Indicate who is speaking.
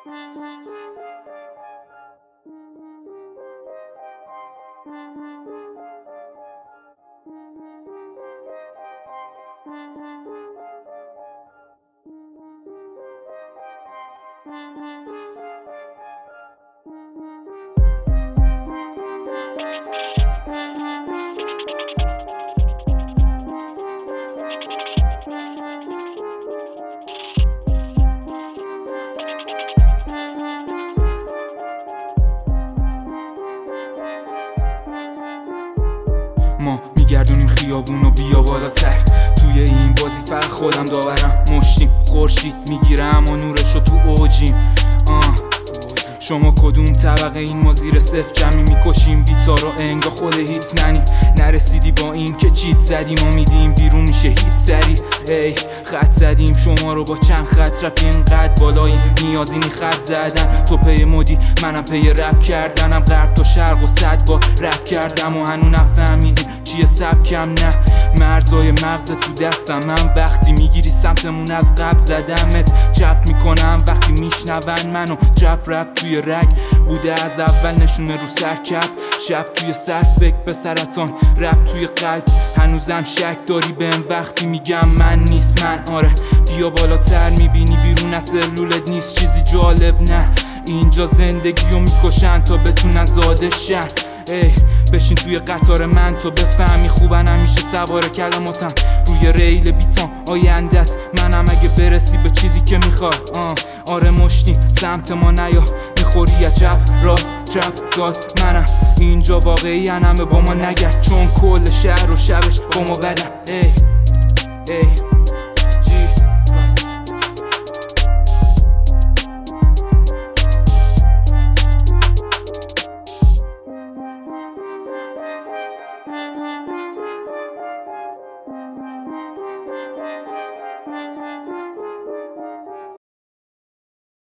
Speaker 1: ما میگردونیم خیابونو بیا بالاتر، توی این بازی فقط خودم داورم، مشتیم خورشید میگیرم و نورشو تو اوجیم. شما کدوم طبقه این؟ ما زیر صفر جمعی میکشیم بیتا رو انگا خود هیت ننی، نرسیدی با این که چیت زدیم ما میدیم بیرون میشه هیت سری. ای خط زدیم شما رو با چند خط، رپ اینقدر بالایی نیازینی خط زدن، تو پی مدی منم پی رپ کردنم، غرب تا شرق و صد با رپ کردم و هنو نفهمیدیم چیه سبکم. نه مرزای مغز تو دستم، من وقتی میگیری سمتمون از قبل زدمت، چپ میکنم وقتی میشنون منو، چپ رپ توی رگ بوده از اول، نشونه رو سرکب، شب توی سر فکر به سرطان، رپ توی قلب هنوزم شک داری بهم وقتی میگم من نیست من. آره بیا بالاتر میبینی بیرون از سلولت نیست چیزی جالب، نه اینجا زندگیو میکشن تا بتونن زاده شن. ای بشین توی قطار من تو بفهمی خوبن همیشه سوار کلماتم روی ریل بیتام آیندت منم اگه برسی به چیزی که میخوای. آره مشتیم سمت ما نیا، میخوری یا چپ راست چپ داد منم، اینجا واقعی همه با ما نگرد چون کل شهر و شبش با ما بدن. ای